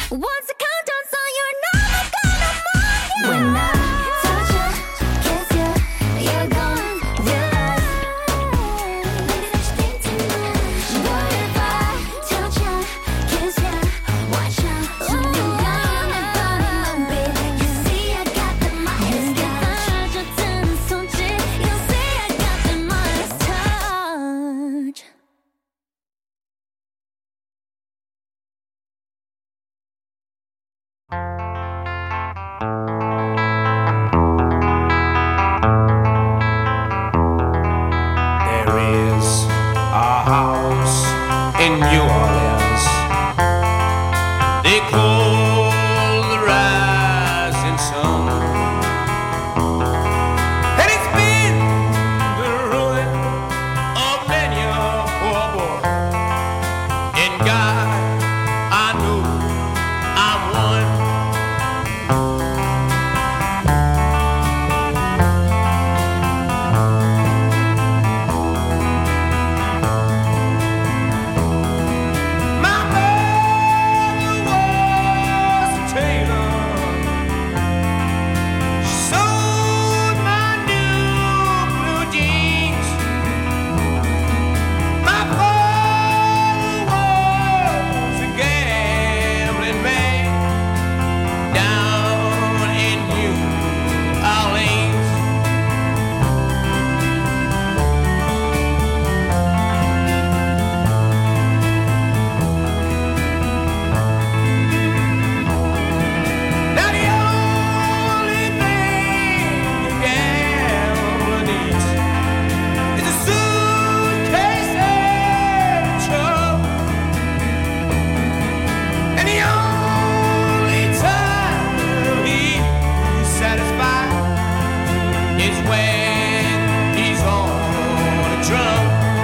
Once the countdown's on, you're never gonna move. When I touch you, kiss you, you're gone, you're lost. Maybe that's your thing tonight. But if I touch you, kiss you, watch out, you know I'm not gonna baby. You see I got the Midas touch. You see I got the Midas touch. There is a house in New Orleans they call the rising sun, and it's been the ruin of many a poor boy. And God, I know I'm one. My mother was a tailor. She sewed my new blue jeans. My father was a gambling man down in New Orleans. Now the only thing a gambler needs is a suitcase and a truck. And the only time he's satisfied is when he's on a drum.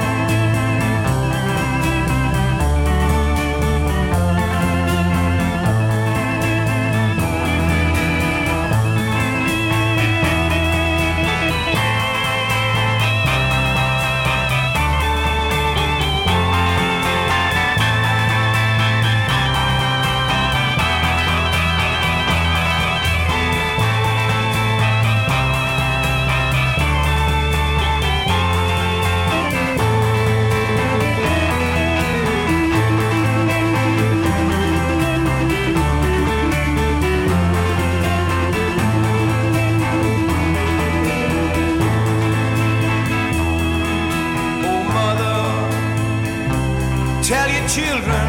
Oh, mother, tell your children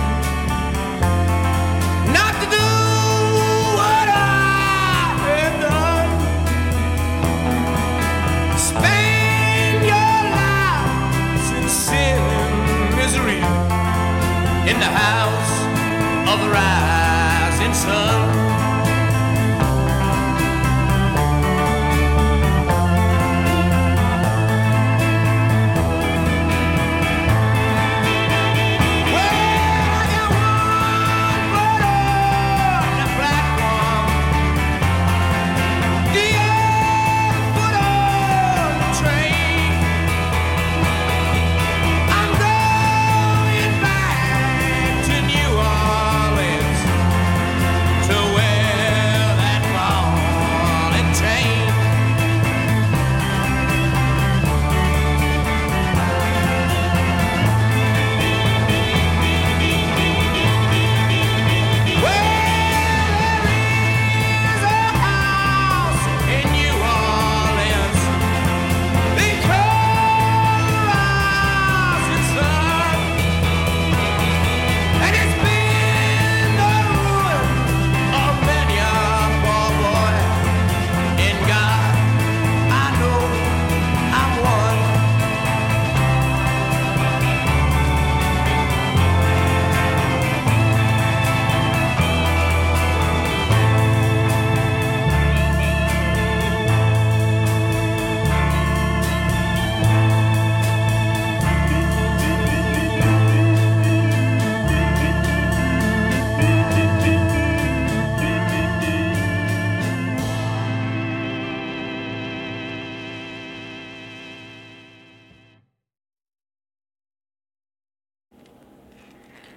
not to do what I have done. Spend your lives in sin and misery in the house of the rising sun. Well, I got one foot on the platform, the other foot on the train. I'm going back to New Orleans, to where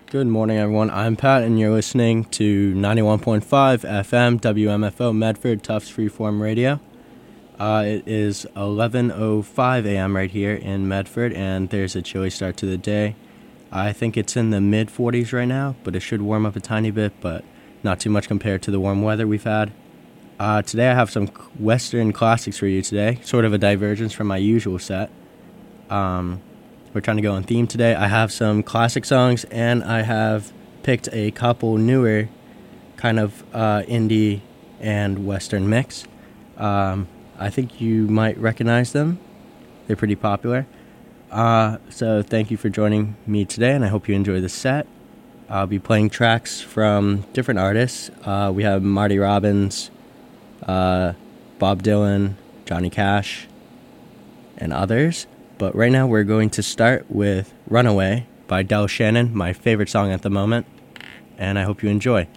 Good morning, everyone. I'm Pat, and you're listening to 91.5 FM WMFO Medford Tufts Freeform Radio. It is 11:05 a.m. right here in Medford, and there's a chilly start to the day. I think it's in the mid-40s right now, but it should warm up a tiny bit, but not too much compared to the warm weather we've had. Today I have some Western classics for you today, sort of a divergence from my usual set. We're trying to go on theme today. I have some classic songs, and I have picked a couple newer kind of indie and Western mix. I think you might recognize them. They're pretty popular. So thank you for joining me today, and I hope you enjoy the set. I'll be playing tracks from different artists. We have Marty Robbins, Bob Dylan, Johnny Cash, and others. But right now we're going to start with Runaway by Del Shannon, my favorite song at the moment, and I hope you enjoy.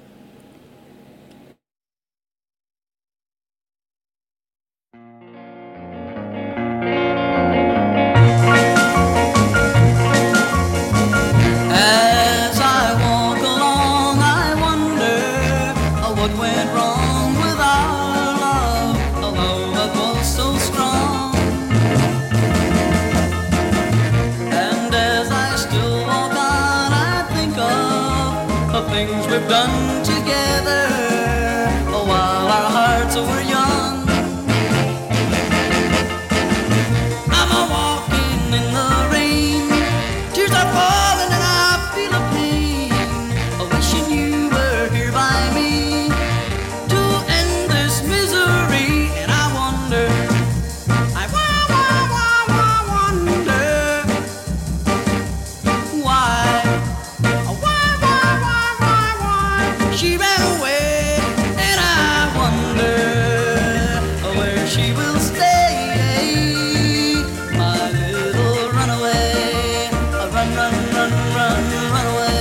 As I walk along, I wonder what went wrong with our love, a love that was so strong. And as I still walk on, I think of the things we've done together while our hearts were young. I'm a walking in the rain, tears are falling and I feel a pain, wishing you were here by me to end this misery. And I wonder, I wonder why she ran away. And I wonder where she will stay, my little runaway. Run, run, run, run, run away.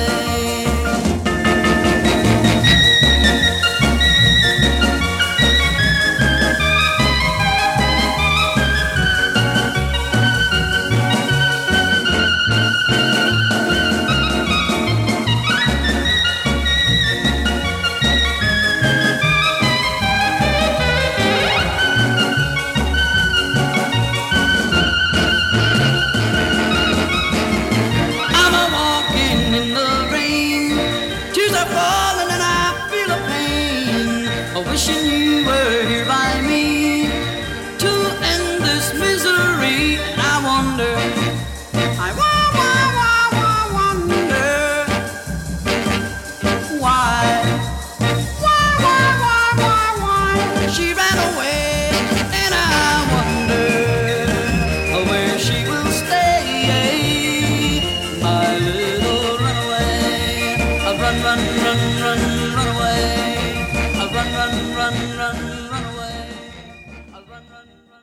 I'm a walking in the rain, tears are falling and I feel a pain, wishing you were here by me to end this misery. And I wonder, I wonder why she ran away. And I wonder where she will stay, my little runaway. Run, run, run, run, run away. Run, run, run, run, run away. Run, run, run, run.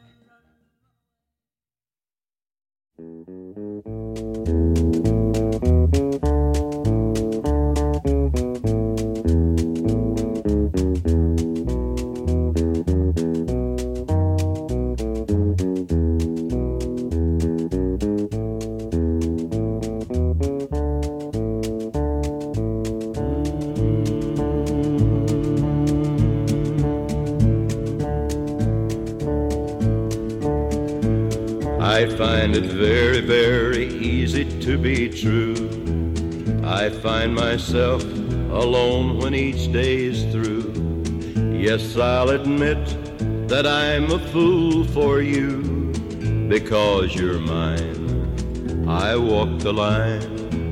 I find it very, very easy to be true. I find myself alone when each day is through. Yes, I'll admit that I'm a fool for you. Because you're mine, I walk the line.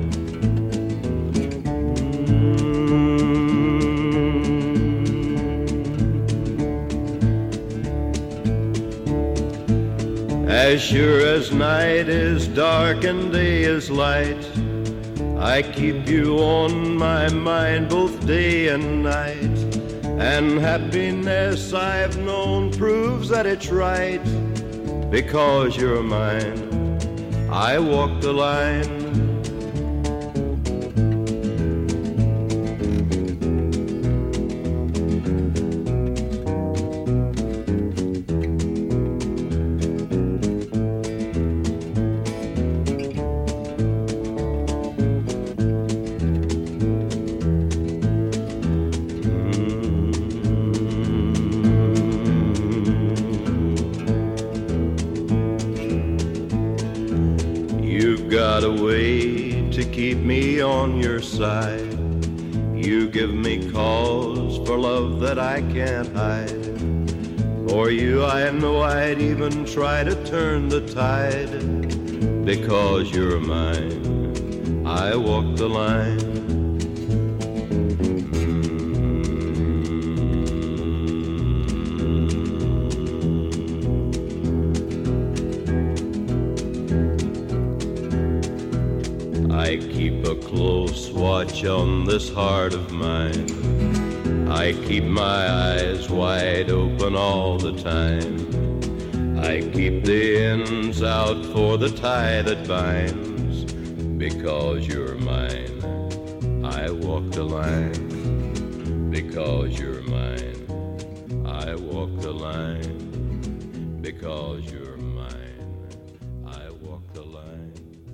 As sure as night is dark and day is light, I keep you on my mind both day and night. And happiness I've known proves that it's right. Because you're mine, I walk the line. side. You give me cause for love that I can't hide. For you I know I'd even try to turn the tide. Because you're mine, I walk the line. I keep a close watch on this heart of mine. I keep my eyes wide open all the time. I keep the ends out for the tie that binds. Because you're mine, I walk the line. Because you're mine, I walk the line. Because you're mine, I walk the line.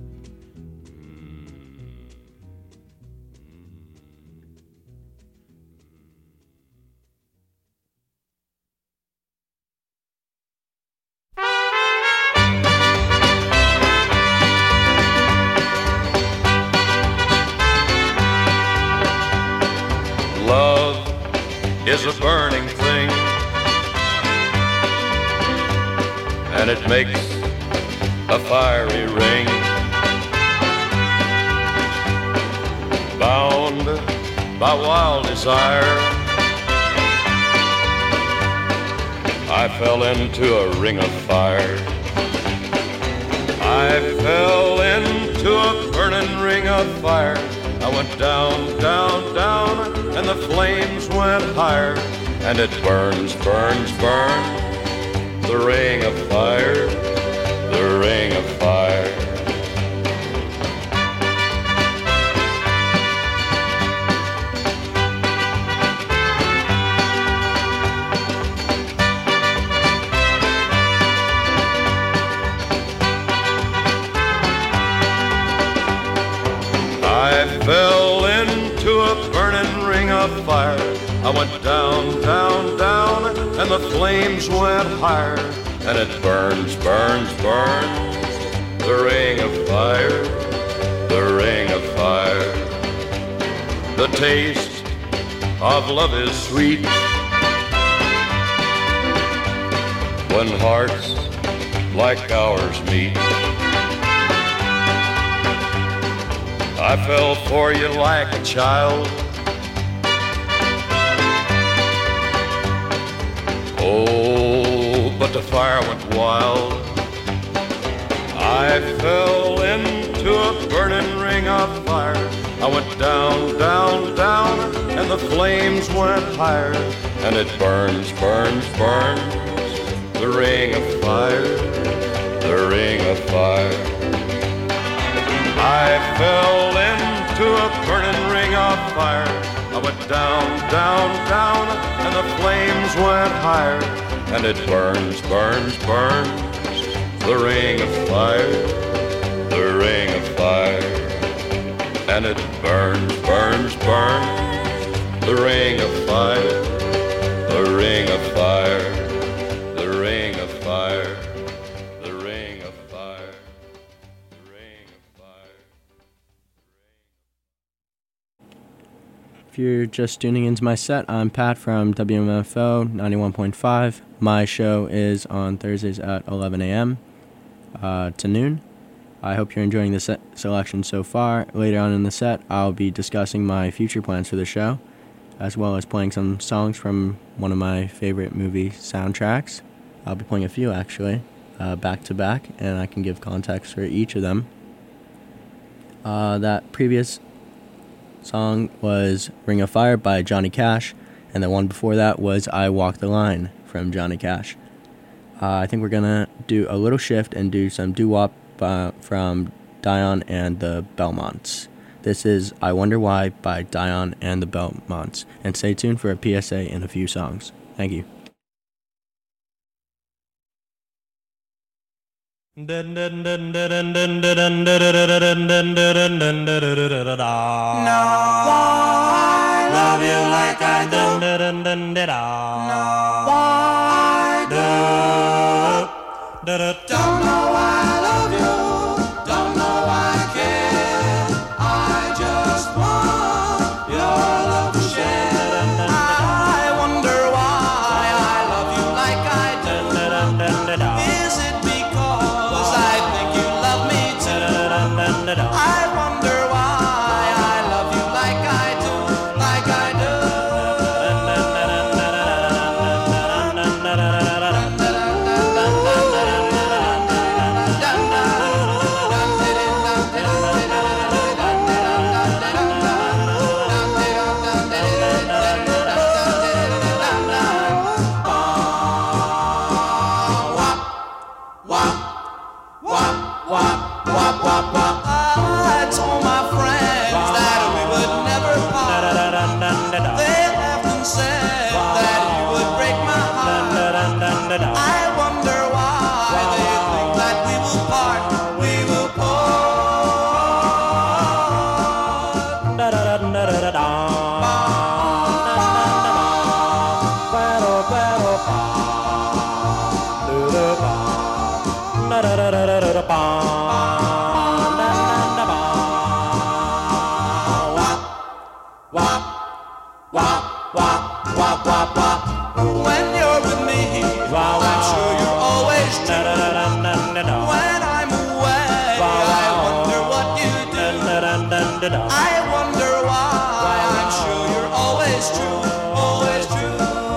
Love is a burning thing, and it makes a fiery ring. Bound by wild desire, I fell into a ring of fire. I fell into a burning ring of fire. I went down, down, down, and the flames went higher. And it burns, burns, burns, the ring of fire, the ring of fire. I fell into a burning ring of fire. I went down, down, down, and the flames went higher. And it burns, burns, burns, the ring of fire, the ring of fire. The taste of love is sweet when hearts like ours meet. I fell for you like a child. Oh, but the fire went wild. I fell into a burning ring of fire. I went down, down, down, and the flames went higher. And it burns, burns, burns, the ring of fire, the ring of fire. I fell into a burning ring of fire. I went down, down, down, and the flames went higher. And it burns, burns, burns, the ring of fire, the ring of fire. And it burns, burns, burns, the ring of fire, the ring of fire, the ring of fire, the ring of fire. If you're just tuning into my set, I'm Pat from WMFO 91.5. My show is on Thursdays at 11 a.m. To noon. I hope you're enjoying the set selection so far. Later on in the set, I'll be discussing my future plans for the show, as well as playing some songs from one of my favorite movie soundtracks. I'll be playing a few, actually, back to back, and I can give context for each of them. That previous song was Ring of Fire by Johnny Cash, and the one before that was I Walk the Line from Johnny Cash. I think we're going to do a little shift and do some doo-wop from Dion and the Belmonts. This is I Wonder Why by Dion and the Belmonts. And stay tuned for a PSA in a few songs. Thank you. I love you like I do. Why do? Don't know why I love you. Don't know why I care. I just want wop, wop, wop, wop, wop. When you're with me, I'm sure you're always true. When I'm away, I wonder what you do. I wonder why. I'm sure you're always true, always true.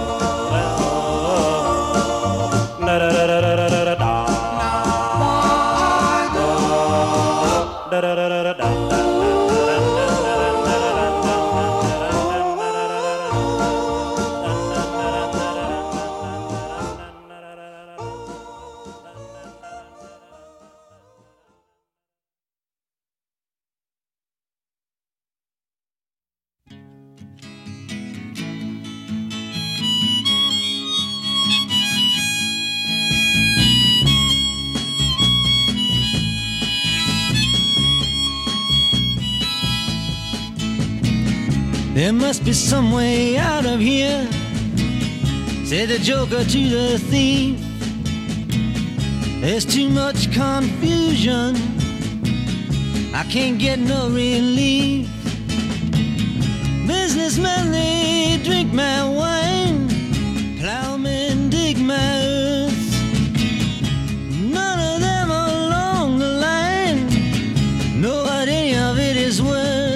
There must be some way out of here, said the joker to the thief. There's too much confusion, I can't get no relief. Businessmen, they drink my wine, plowmen dig my earth. None of them along the line know what any of it is worth.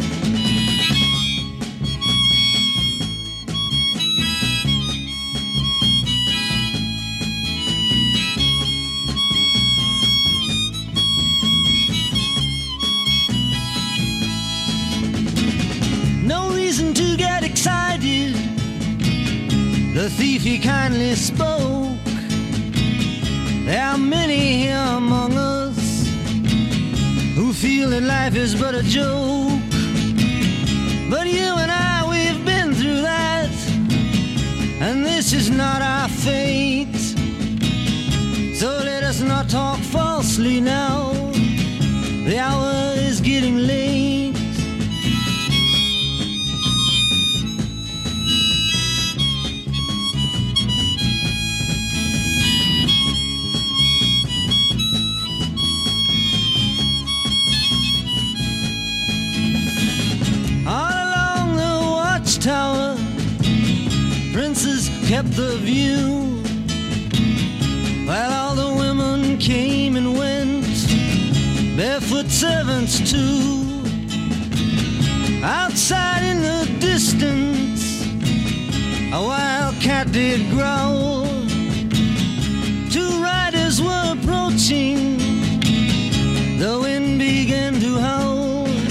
The thief, he kindly spoke. There are many here among us who feel that life is but a joke. But you and I, we've been through that, and this is not our fate. So let us not talk falsely now, the hour is getting late. Tower, princes kept the view, while all the women came and went, barefoot servants too. Outside in the distance, a wild cat did growl. Two riders were approaching, the wind began to howl.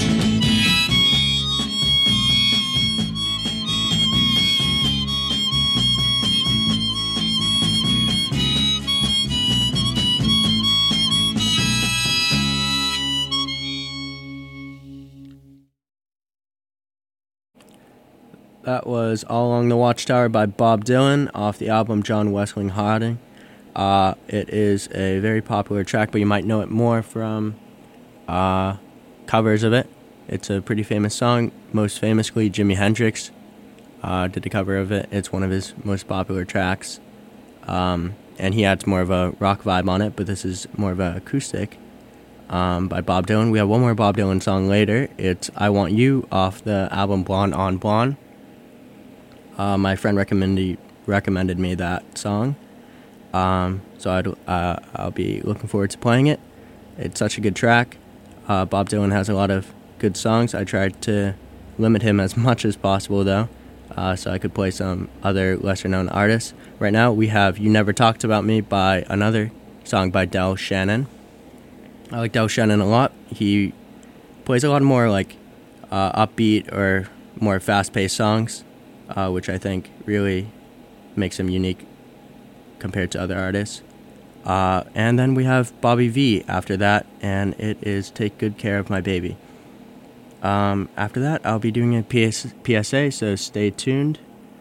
That was All Along the Watchtower by Bob Dylan off the album John Wesley Harding. It is a very popular track, but you might know it more from covers of it. It's a pretty famous song. Most famously, Jimi Hendrix did a cover of it. It's one of his most popular tracks. And he adds more of a rock vibe on it, but this is more of an acoustic by Bob Dylan. We have one more Bob Dylan song later. It's I Want You off the album Blonde on Blonde. My friend recommended me that song, so I'll be looking forward to playing it. It's such a good track. Bob Dylan has a lot of good songs. I tried to limit him as much as possible, though, so I could play some other lesser-known artists. Right now, we have You Never Talked About Me by another song by Del Shannon. I like Del Shannon a lot. He plays a lot more like upbeat or more fast-paced songs, which I think really makes him unique compared to other artists. And then we have Bobby V after that, and it is Take Good Care of My Baby. After that, I'll be doing a PSA, so stay tuned.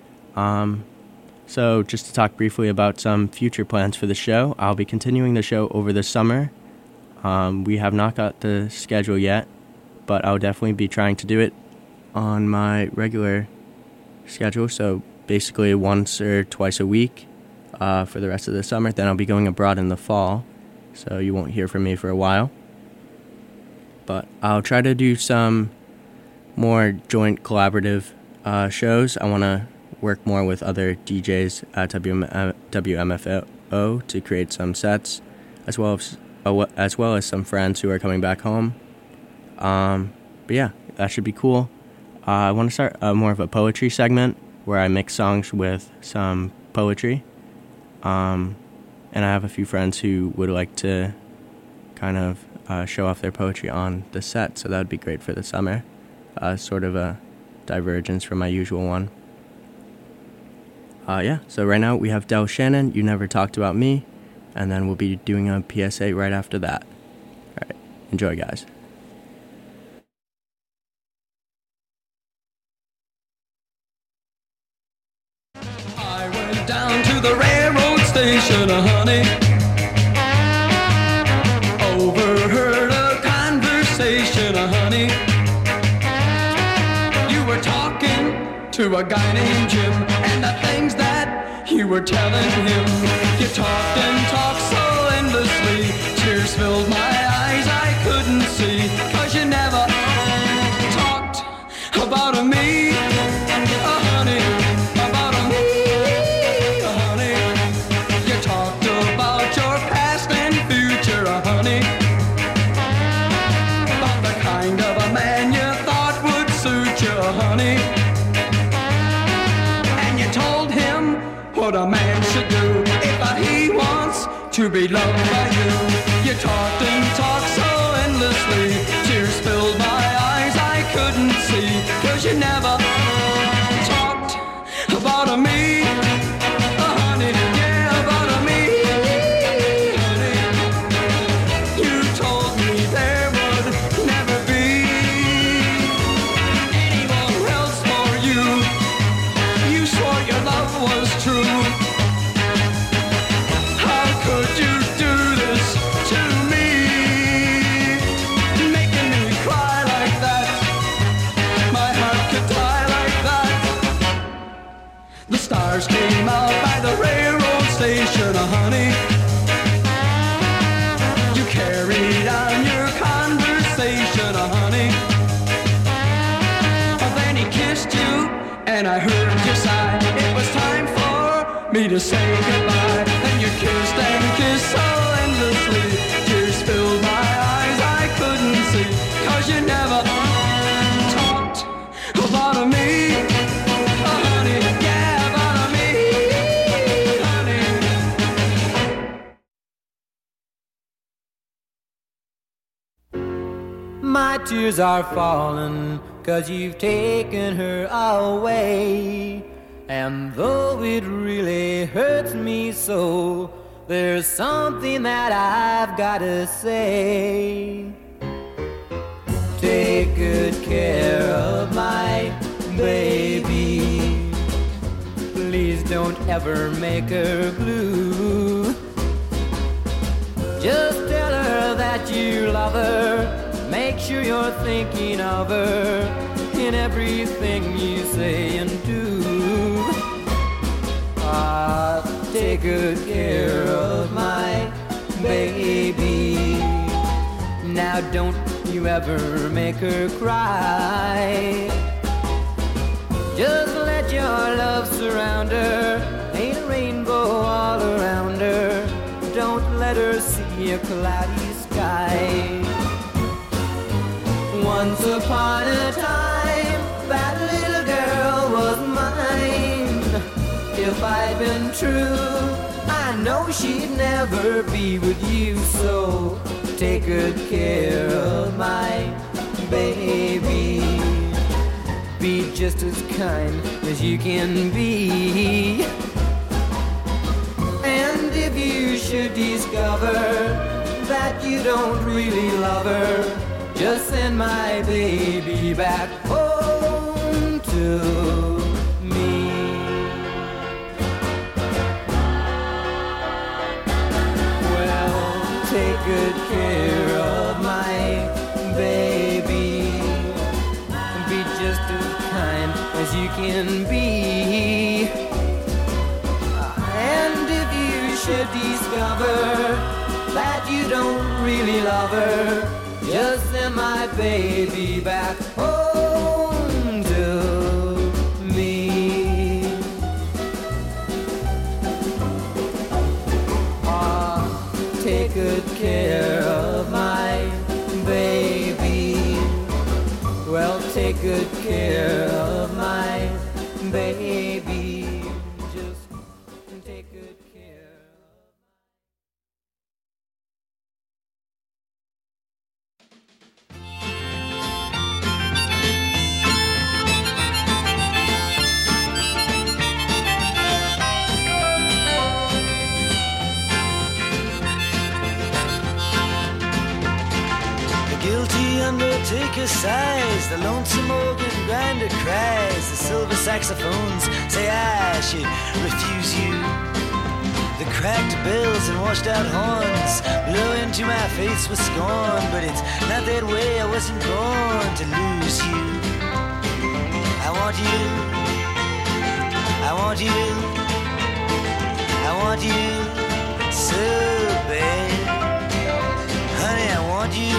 So just to talk briefly about some future plans for the show, I'll be continuing the show over the summer. We have not got the schedule yet, but I'll definitely be trying to do it on my regular schedule, so basically once or twice a week for the rest of the summer. Then I'll be going abroad in the fall, so you won't hear from me for a while. But I'll try to do some more joint collaborative shows. I want to work more with other DJs at WMFO to create some sets, as well as some friends who are coming back home. But yeah, that should be cool. I want to start more of a poetry segment where I mix songs with some poetry. And I have a few friends who would like to kind of show off their poetry on the set, so that would be great for the summer. Sort of a divergence from my usual one. So right now we have Del Shannon, You Never Talked About Me, and then we'll be doing a PSA right after that. All right, enjoy, guys. I went down to the railroad station, honey. Overheard a conversation, honey. You were talking to a guy named Jim, and the things that you were telling him. You talked and talked so endlessly, tears filled my eyes, I couldn't see, 'cause you never talked about me, honey, about me, honey. You talked about your past and future, honey, about the kind of a man you thought would suit you, honey. Told him what a man should do if he wants to be loved by you. You talked and talked so endlessly, tears filled my eyes, I couldn't see, 'cause you never talked about me, honey, yeah, about me, honey. You told me there would never be anyone else for you. You swore your love was true. How could you do this to me? Making me cry like that. My heart could die like that. The stars came out by the railroad station, honey. You carried on your conversation, honey. Then he kissed you, and I heard you sigh. It was time for me to say goodbye. Then you kissed and kissed so endlessly, tears filled my eyes, I couldn't see, 'cause you never talked about me, honey, yeah, about me, honey. My tears are falling, 'cause you've taken her away. And though it really hurts me so, there's something that I've gotta say. Take good care of my baby. Please don't ever make her blue. Just tell her that you love her. Make sure you're thinking of her in everything you say and do. Take good care of my baby. Now don't you ever make her cry. Just let your love surround her. Ain't a rainbow all around her. Don't let her see a cloudy sky. Once upon a time, that little girl was mine. If I'd been true, I know she'd never be with you. So take good care of my baby. Be just as kind as you can be. And if you should discover that you don't really love her, just send my baby back home to me. Well, take good care of my baby. Be just as kind as you can be. And if you should discover that you don't really love her, just send my baby back home. sighs, the lonesome organ grinder cries, the silver saxophones say I should refuse you. The cracked bells and washed out horns blow into my face with scorn, but it's not that way, I wasn't born to lose you. I want you, I want you, I want you so bad. Honey, I want you.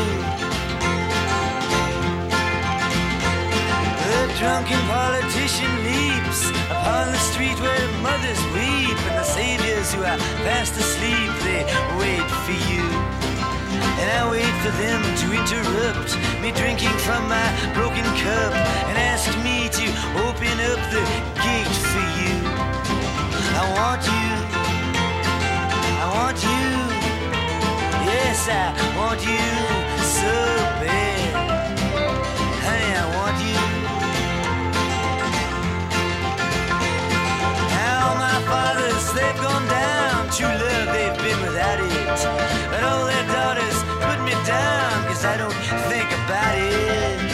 The drunken politician leaps upon the street where mothers weep, and the saviors who are fast asleep, they wait for you. And I wait for them to interrupt me drinking from my broken cup and ask me to open up the gate for you. I want you, I want you, yes I want you so bad. Honey, I want you. Now my fathers, they've gone down, true love, they've been without it, but all their daughters put me down, 'cause I don't think about it.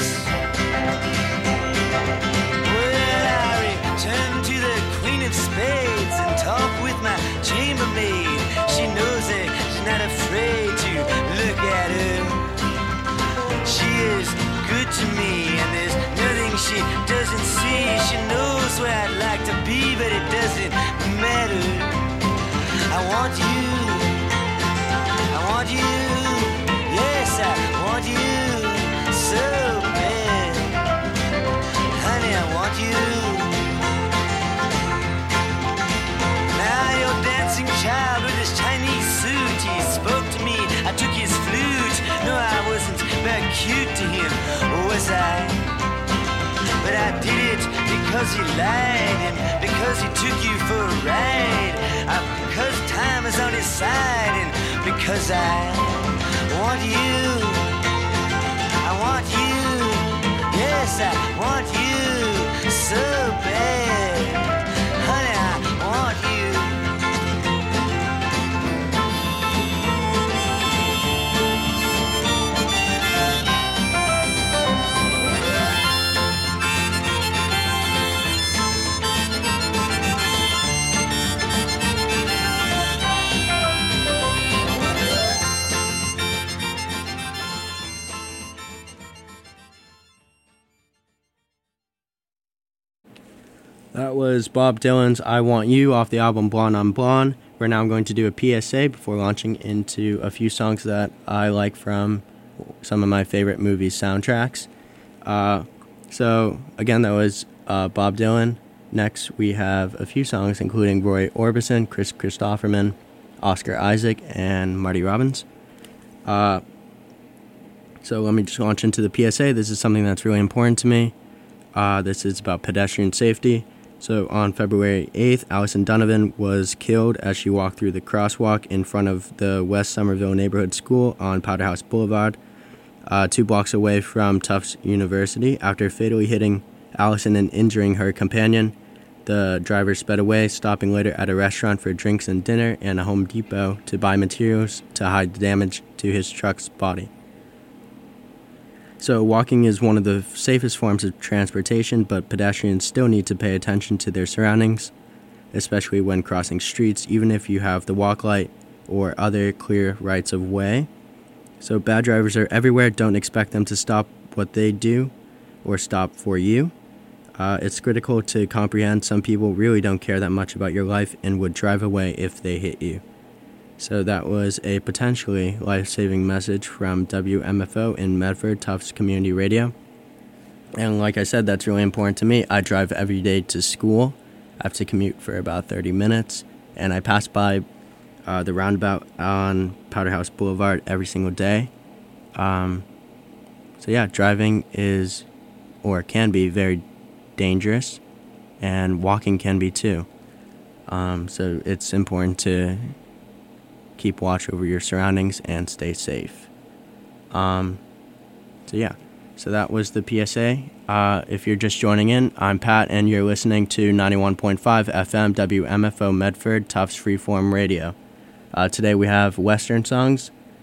Well, I return to the Queen of Spades and talk with my chambermaid. She knows it, she's not afraid to look at her. She is good to me, and there's nothing she doesn't see. She knows where I'd like to be, but it doesn't matter. I want you, I want you, yes I want you so bad. Honey, I want you. Now your dancing child with his Chinese suit, he spoke to me, I took his flute. No, I wasn't very cute to him, was I? But I did it because he lied, and because he took you for a ride, because time is on his side, and because I want you, I want you, yes I want you so bad. Honey, I want you. That was Bob Dylan's I Want You off the album Blonde on Blonde. Right now I'm going to do a PSA before launching into a few songs that I like from some of my favorite movies soundtracks. So again, that was Bob Dylan. Next we have a few songs including Roy Orbison, Chris Christopherson, Oscar Isaac, and Marty Robbins. So let me just launch into the PSA. This is something that's really important to me. This is about pedestrian safety. So on February 8th, Allison Donovan was killed as she walked through the crosswalk in front of the West Somerville Neighborhood School on Powderhouse Boulevard, 2 blocks away from Tufts University. After fatally hitting Allison and injuring her companion, the driver sped away, stopping later at a restaurant for drinks and dinner and a Home Depot to buy materials to hide the damage to his truck's body. So walking is one of the safest forms of transportation, but pedestrians still need to pay attention to their surroundings, especially when crossing streets, even if you have the walk light or other clear rights of way. So bad drivers are everywhere. Don't expect them to stop what they do or stop for you. It's critical to comprehend some people really don't care that much about your life and would drive away if they hit you. So that was a potentially life-saving message from WMFO in Medford, Tufts Community Radio. And like I said, that's really important to me. I drive every day to school. I have to commute for about 30 minutes. And I pass by the roundabout on Powderhouse Boulevard every single day. So yeah, driving is, or can be, very dangerous. And walking can be too. So it's important to keep watch over your surroundings and stay safe. So that was the PSA. If you're just joining in, I'm Pat, and you're listening to 91.5 FM WMFO Medford, Tufts Freeform Radio. Today we have Western songs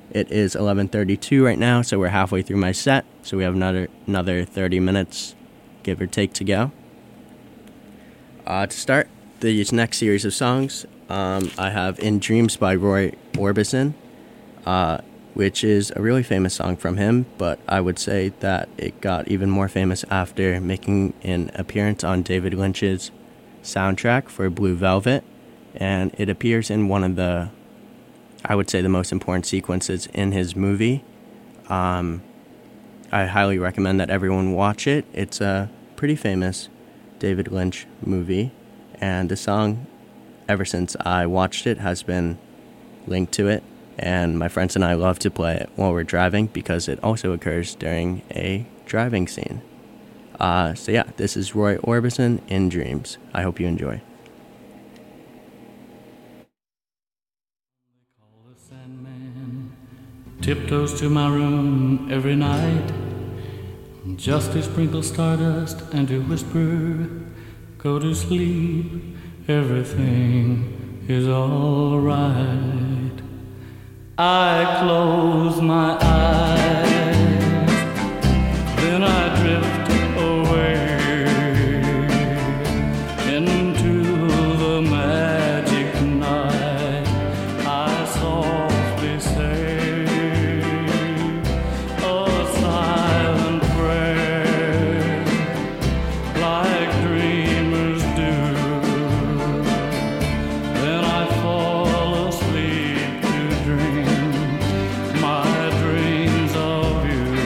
It is 11:32 right now, so we're halfway through my set. So we have another 30 minutes, give or take, to go. To start these next series of songs, I have In Dreams by Roy Orbison, which is a really famous song from him, but I would say that it got even more famous after making an appearance on David Lynch's soundtrack for Blue Velvet, and it appears in one of the, I would say, the most important sequences in his movie. I highly recommend that everyone watch it. It's a pretty famous David Lynch movie, and the song, ever since I watched it, has been linked to it, and my friends and I love to play it while we're driving because it also occurs during a driving scene. So yeah, this is Roy Orbison, In Dreams. I hope you enjoy. Tiptoes to my room every night, just to sprinkle stardust and to whisper, go to sleep, everything is all right. I close my eyes, then I drift away into the magic night. I softly say a silent prayer, like dreamers do. Then I fall asleep to dream my dreams of you.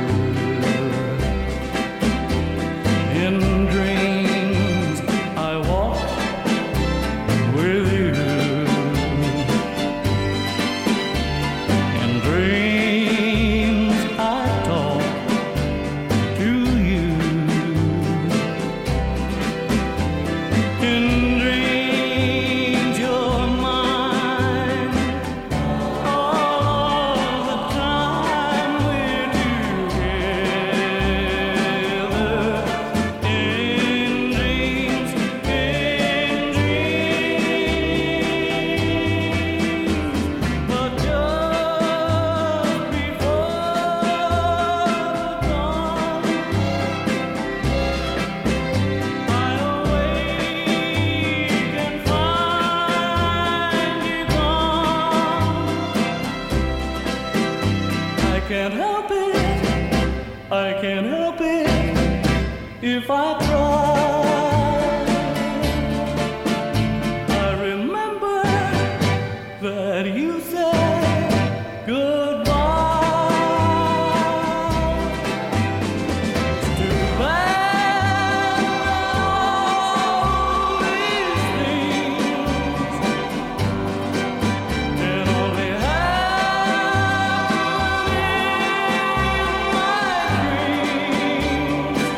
In dreams I walk with you. In dreams I talk to you. In dreams you're mine all the time we're together. In dreams, but just before the dawn, I awake and find you gone. I can't help it, I can't help it if I try. I remember that you said goodbye. It's too bad all these things can only happen in my dreams.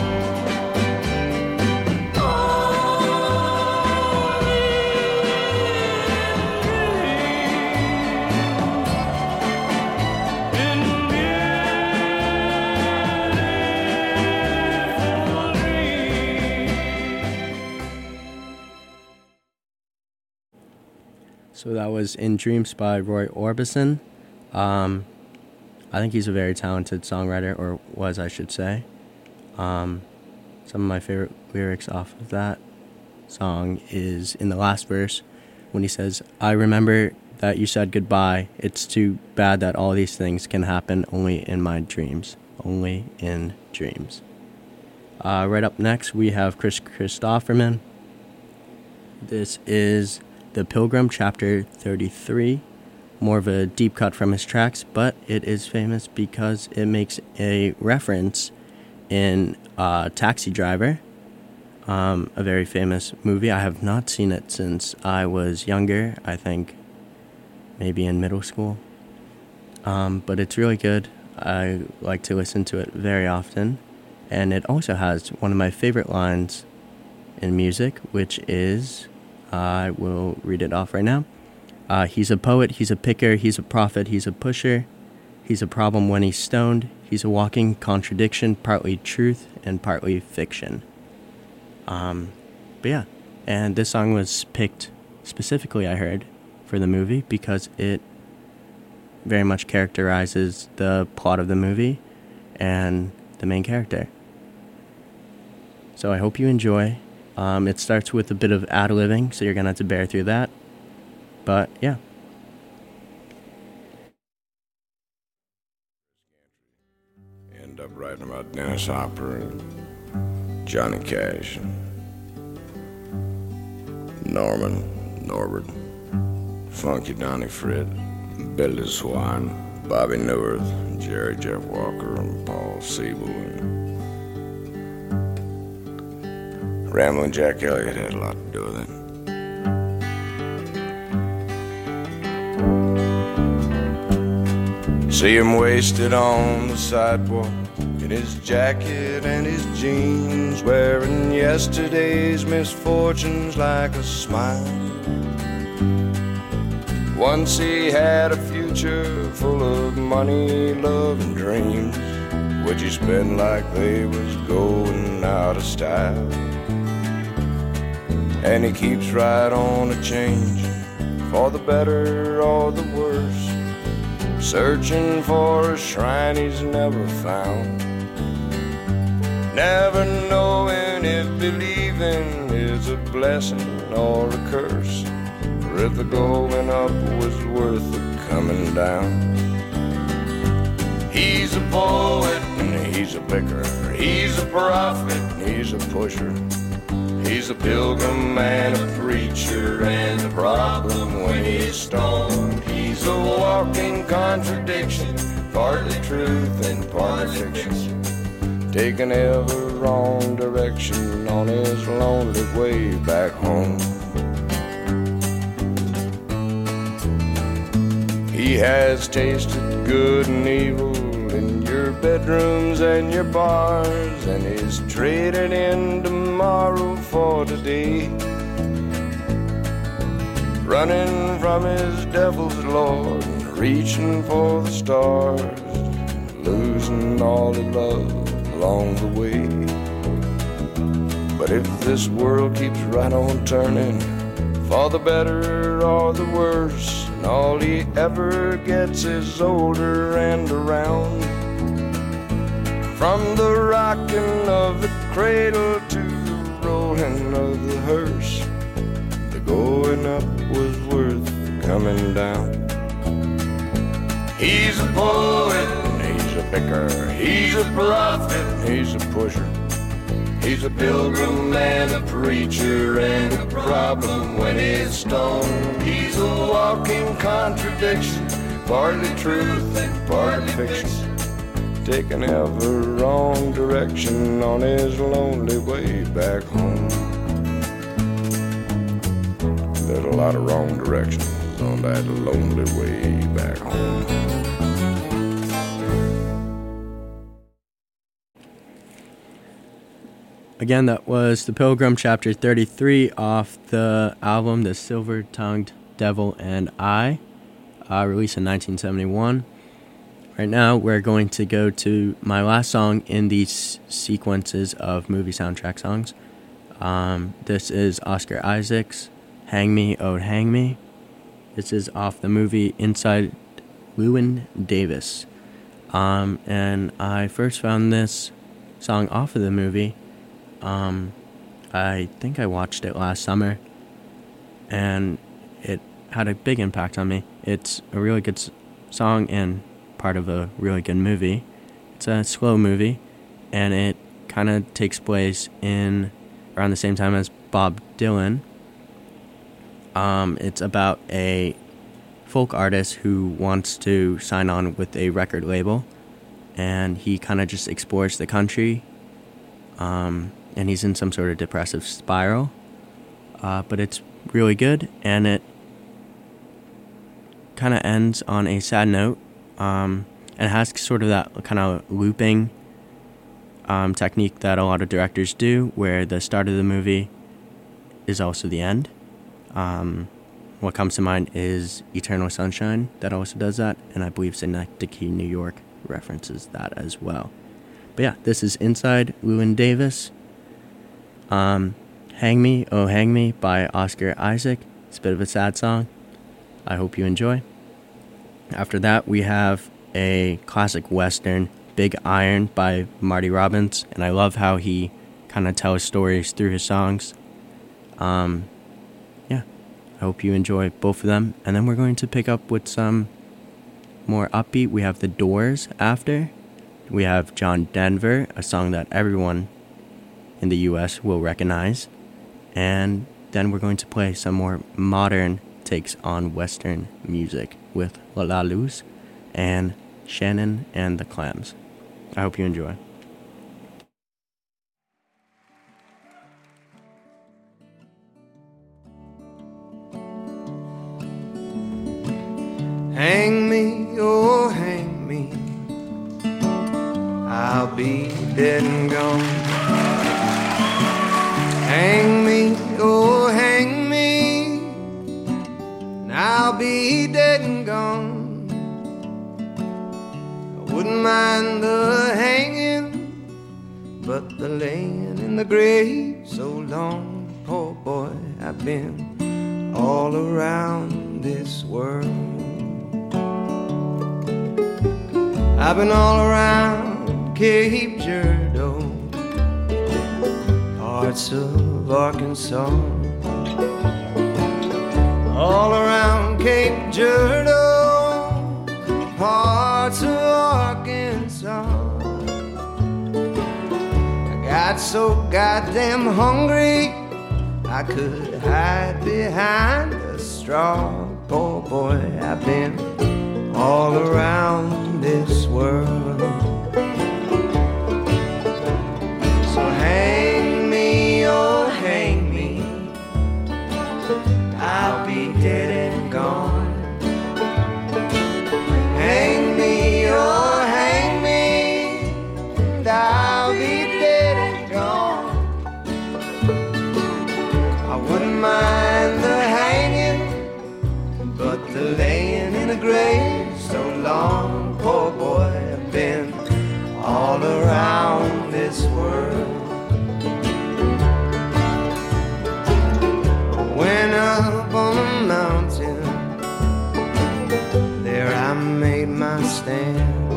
So that was In Dreams by Roy Orbison. I think he's a very talented songwriter, or was, I should say. Some of my favorite lyrics off of that song is in the last verse when he says, I remember that you said goodbye. It's too bad that all these things can happen only in my dreams. Only in dreams. Right up next, we have Chris Christopherman. This is The Pilgrim, Chapter 33. More of a deep cut from his tracks, but it is famous because it makes a reference in Taxi Driver, a very famous movie. I have not seen it since I was younger, I think maybe in middle school. But it's really good. I like to listen to it very often. And it also has one of my favorite lines in music, which is, I will read it off right now. He's a poet, he's a picker, he's a prophet, he's a pusher. He's a problem when he's stoned. He's a walking contradiction, partly truth and partly fiction. But yeah, and this song was picked specifically, I heard, for the movie because it very much characterizes the plot of the movie and the main character. So I hope you enjoy. It starts with a bit of ad-libbing, so you're going to have to bear through that. But, yeah. End up writing about Dennis Hopper and Johnny Cash and Norman, Norbert, Funky Donnie Fred, Billy Swan, Bobby Newirth, Jerry Jeff Walker, and Paul Siebel. And Ramblin' Jack Elliott had a lot to do with it. See him wasted on the sidewalk in his jacket and his jeans, wearing yesterday's misfortunes like a smile. Once he had a future full of money, love, and dreams, which he spent like they was going out of style. And he keeps right on a change, for the better or the worse, searching for a shrine he's never found, never knowing if believing is a blessing or a curse, or if the going up was worth the coming down. He's a poet and he's a picker, he's a prophet and he's a pusher, he's a pilgrim and a preacher, and the problem when he's stoned, he's a walking contradiction, partly truth and partly fiction, taking ever wrong direction on his lonely way back home. He has tasted good and evil in your bedrooms and your bars, and he's traded in tomorrow for today, running from his devil's lord, reaching for the stars, losing all he loved along the way. But if this world keeps right on turning, for the better or the worse, and all he ever gets is older and around, from the rocking of the cradle to the rolling of the hearse, the going up was worth coming down. He's a poet and he's a picker, he's a prophet and he's a pusher, he's a pilgrim and a preacher, and the problem when he's stoned, he's a walking contradiction, partly truth and partly fiction, taking ever wrong direction on his lonely way back home. There's a lot of wrong directions on that lonely way back home. Again, that was The Pilgrim, Chapter 33, off the album The Silver-Tongued Devil and I, released in 1971. Right now, we're going to go to my last song in these sequences of movie soundtrack songs. This is Oscar Isaac's Hang Me, Oh Hang Me. This is off the movie Inside Llewyn Davis. And I first found this song off of the movie. I think I watched it last summer, and it had a big impact on me. It's a really good song and part of a really good movie. It's a slow movie, and it kind of takes place in around the same time as Bob Dylan. It's about a folk artist who wants to sign on with a record label, and he kind of just explores the country, and he's in some sort of depressive spiral, but it's really good, and it kind of ends on a sad note, and it has sort of that kind of looping technique that a lot of directors do, where the start of the movie is also the end. What comes to mind is Eternal Sunshine, that also does that, and I believe Synecdoche, New York references that as well. But yeah, this is Inside Llewyn Davis. Hang Me, Oh Hang Me by Oscar Isaac. It's a bit of a sad song. I hope you enjoy. After that, we have a classic Western, Big Iron by Marty Robbins, and I love how he kind of tells stories through his songs. Yeah, I hope you enjoy both of them. And then we're going to pick up with some more upbeat. We have The Doors after. We have John Denver, a song that everyone in the U.S. will recognize. And then we're going to play some more modern takes on Western music with La Luz and Shannon and the Clams. I hope you enjoy. Hang me, oh hang me, I'll be dead and gone. Hang me, oh hang me, and I'll be dead and gone. I wouldn't mind the hanging, but the laying in the grave so long. Poor boy, I've been all around this world. I've been all around Cape Girardeau, parts of Arkansas, all around Cape Girardeau, parts of Arkansas. I got so goddamn hungry I could hide behind a straw. Poor boy, I've been all around this world. So hang me, oh hang me, I'll be dead and gone. Hang me, oh hang me, and I'll be dead and gone. I wouldn't mind the hanging, but the laying in the grave so long. Poor boy, I've been all around this world. Went up on a mountain, there I made my stand.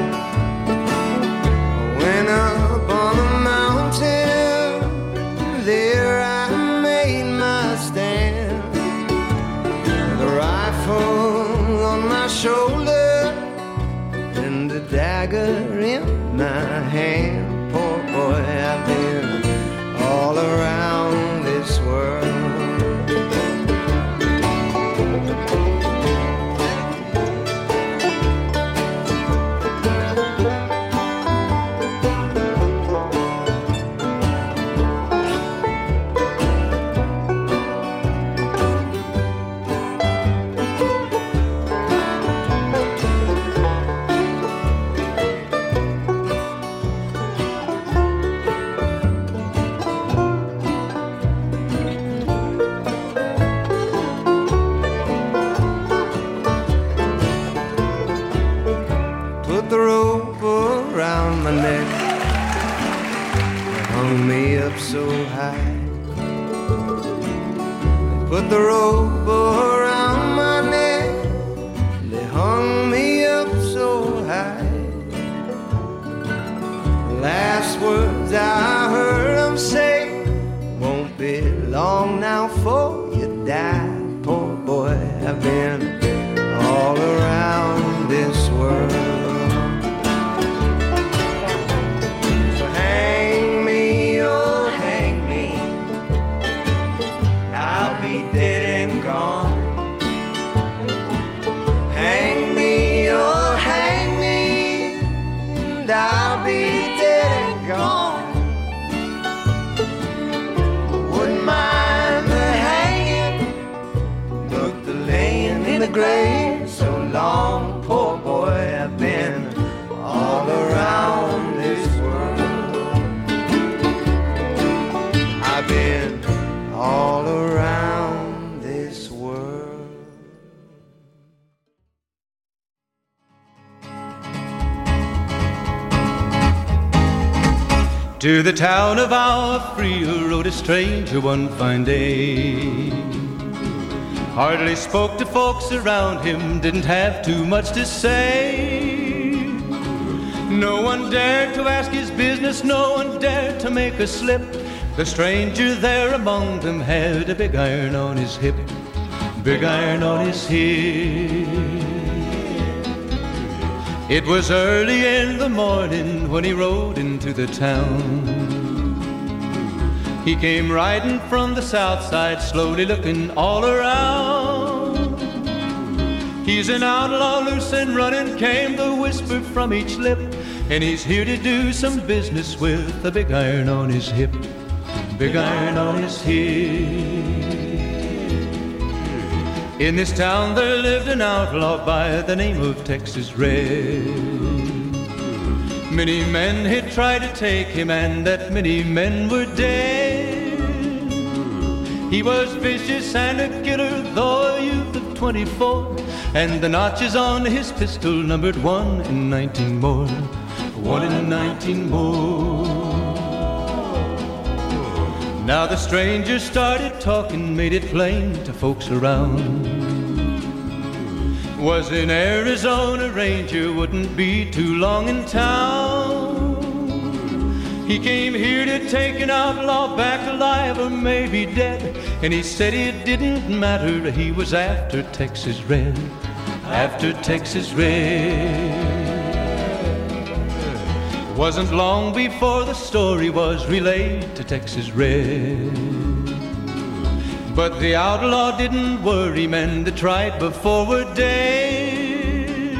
Went up on a mountain, there I made my stand. With a rifle on my shoulder and a dagger in my hand. Poor boy, I've been all around this world. The rope around my neck, hung me up so high. They put the rope around my neck, they hung me up so high. The last words I heard them say, won't be long now before you die. Poor boy, I've been all around this world. Grave so long, poor boy, I've been all around this world. I've been all around this world. To the town of our free rode a stranger one fine day. Hardly spoke to folks around him, didn't have too much to say. No one dared to ask his business, no one dared to make a slip. The stranger there among them had a big iron on his hip, big iron on his hip. It was early in the morning when he rode into the town. He came riding from the south side, slowly looking all around. He's an outlaw, loose and running, came the whisper from each lip, and he's here to do some business with a big iron on his hip, big iron on his hip. In this town there lived an outlaw by the name of Texas Red. Many men had tried to take him, and that many men were dead. He was vicious and a killer, though a youth of 24, and the notches on his pistol numbered 1 in 19 more, 1 in 19 more. Now the stranger started talking, made it plain to folks around. Was an Arizona Ranger, wouldn't be too long in town. He came here to take an outlaw back alive or maybe dead, and he said it didn't matter, he was after Texas Red, after Texas Red. Wasn't long before the story was relayed to Texas Red. But the outlaw didn't worry, men that tried before were dead.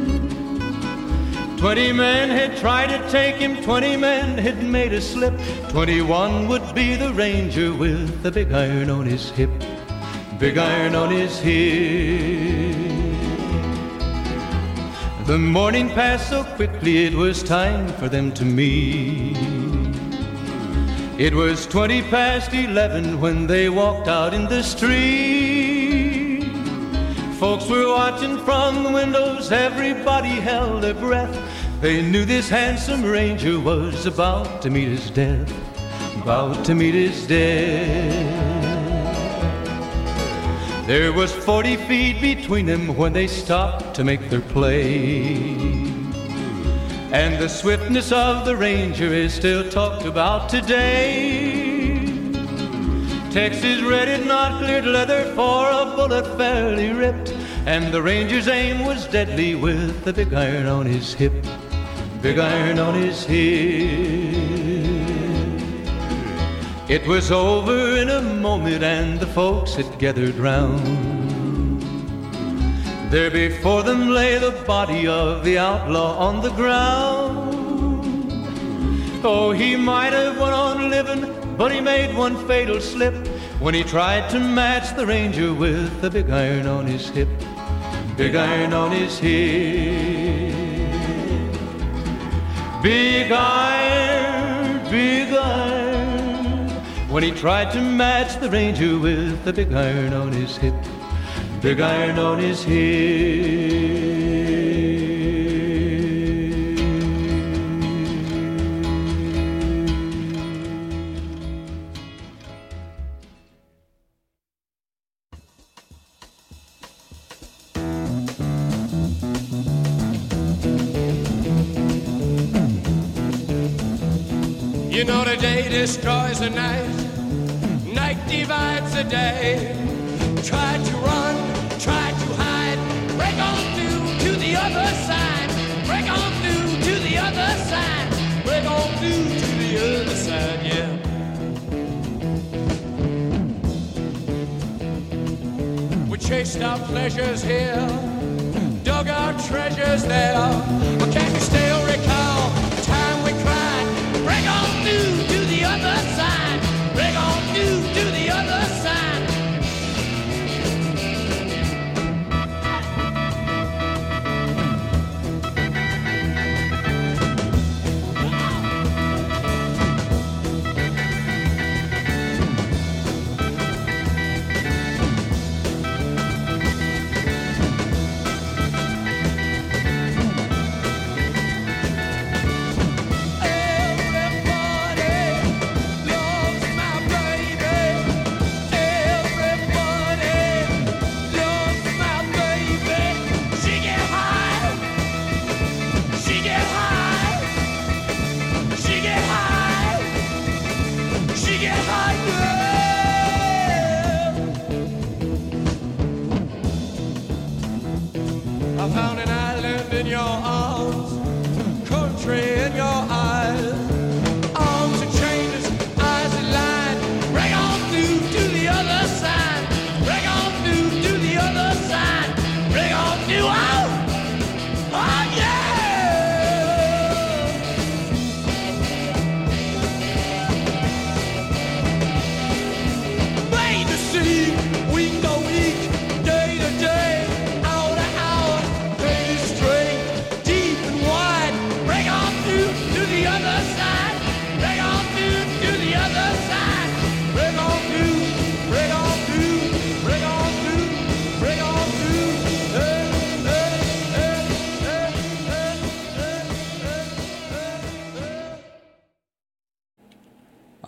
20 men had tried to take him, 20 men had made a slip. 21 would be the Ranger with the big iron on his hip, big iron on his hip. The morning passed so quickly, it was time for them to meet. It was 20 past 11 when they walked out in the street. Folks were watching from the windows, everybody held their breath. They knew this handsome Ranger was about to meet his death, about to meet his death. There was 40 feet between them when they stopped to make their play. And the swiftness of the Ranger is still talked about today. Texas Red had not cleared leather for a bullet fairly ripped, and the Ranger's aim was deadly with the big iron on his hip, big iron on his hip. It was over in a moment and the folks had gathered round. There before them lay the body of the outlaw on the ground. Oh, he might have went on living, but he made one fatal slip when he tried to match the Ranger with the big iron on his hip, big iron on his hip. Big iron, when he tried to match the Ranger with the big iron on his hip, big iron on his hip. You know the day destroys the night, night divides the day. Try to run, try to hide, break on through to the other side, break on through to the other side, break on through to the other side, yeah. We chased our pleasures here, dug our treasures there, but can you still recall the time we cried? Break on through to the other side, break on through to the other side.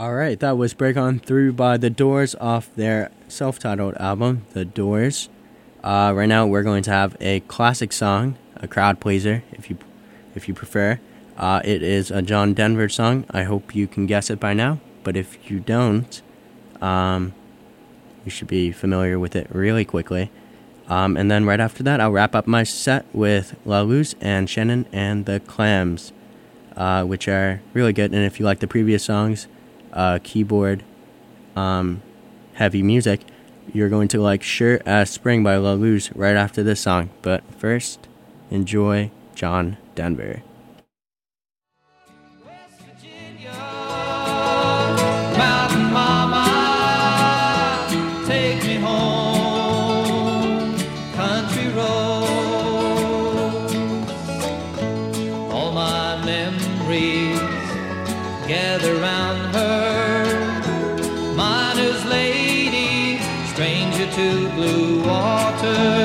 All right, that was Break On Through by The Doors off their self-titled album, The Doors. Right now we're going to have a classic song, a crowd pleaser, if you prefer. It is a John Denver song. I hope you can guess it by now, but if you don't, you should be familiar with it really quickly. And then right after that, I'll wrap up my set with La Luz and Shannon and the Clams, which are really good. And if you like the previous songs, keyboard, heavy music, you're going to like Sure as Spring by La Luz right after this song. But first, enjoy John Denver. Mountain mama, take me home, country roads. All my memories gather round her, miner's lady, stranger to blue water.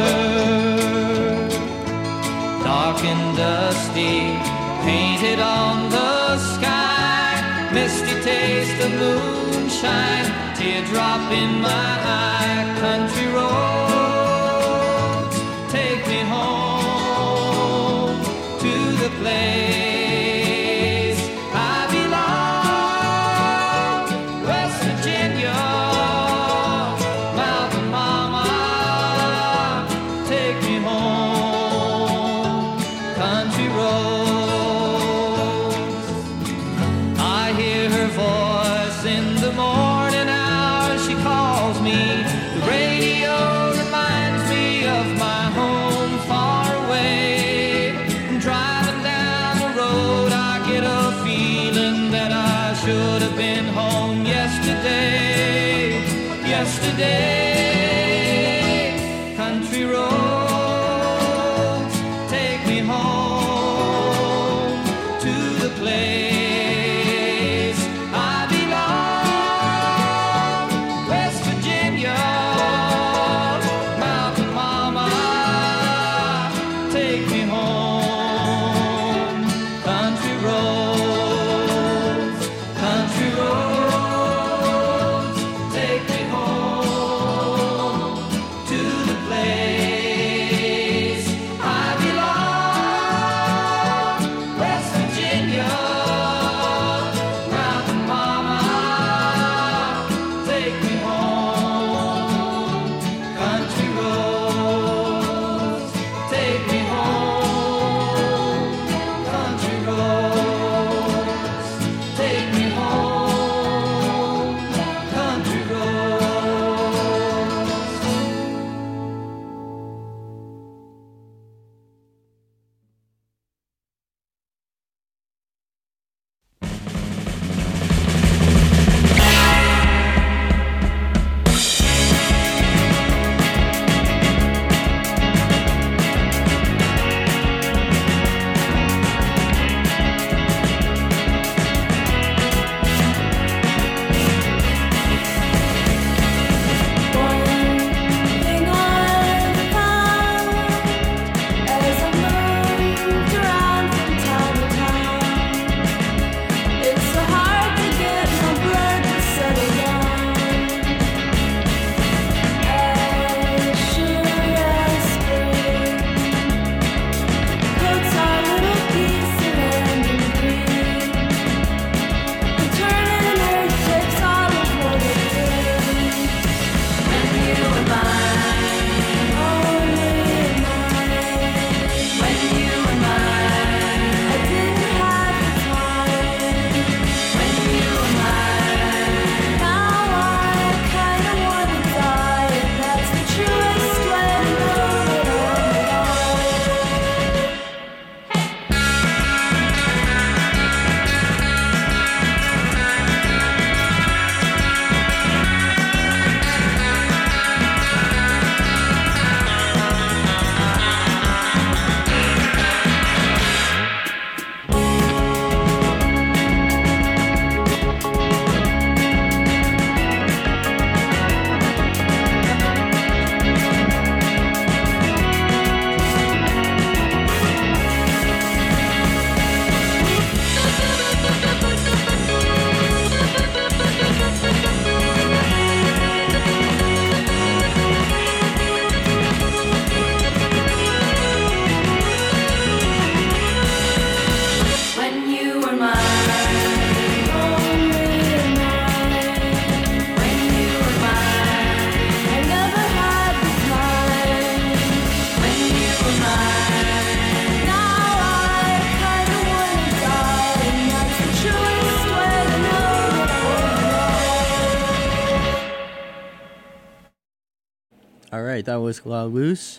Dark and dusty, painted on the sky, misty taste of moonshine, teardrop in my eye. Country roads, take me home to the place I belong. West Virginia, mountain mama, take me home. Country roads, I hear her voice in the morning hours. She calls me. The radio reminds me of my home far away. Driving down the road, I get a feeling that I should have been home yesterday. Yesterday, country roads, take me home to the place I belong. West Virginia, mountain mama, take me home. Country roads, take me home to the place All right, that was La Luz,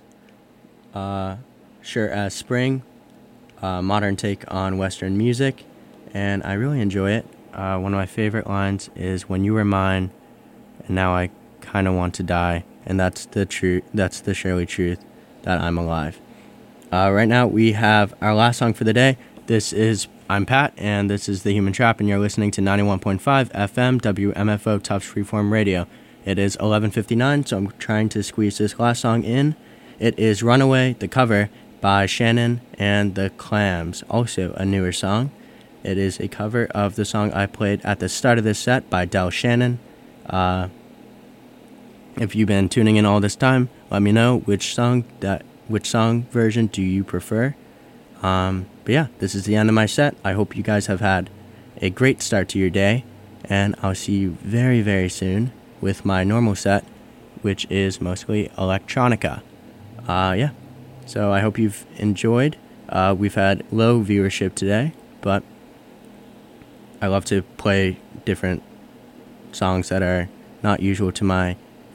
Sure as Spring, modern take on Western music, and I really enjoy it. One of my favorite lines is, "When you were mine, and now I kind of want to die," and that's the truth. That's the surely truth that I'm alive. Right now, we have our last song for the day. I'm Pat, and this is The Human Trap, and you're listening to 91.5 FM WMFO Tufts Freeform Radio. It is 11:59, so I'm trying to squeeze this last song in. It is Runaway, the cover by Shannon and the Clams, also a newer song. It is a cover of the song I played at the start of this set by Del Shannon. If you've been tuning in all this time, let me know which song version do you prefer. But yeah, this is the end of my set. I hope you guys have had a great start to your day, and I'll see you very, very soon with my normal set, which is mostly electronica. Yeah, so I hope you've enjoyed. We've had low viewership today, but I love to play different songs that are not usual to my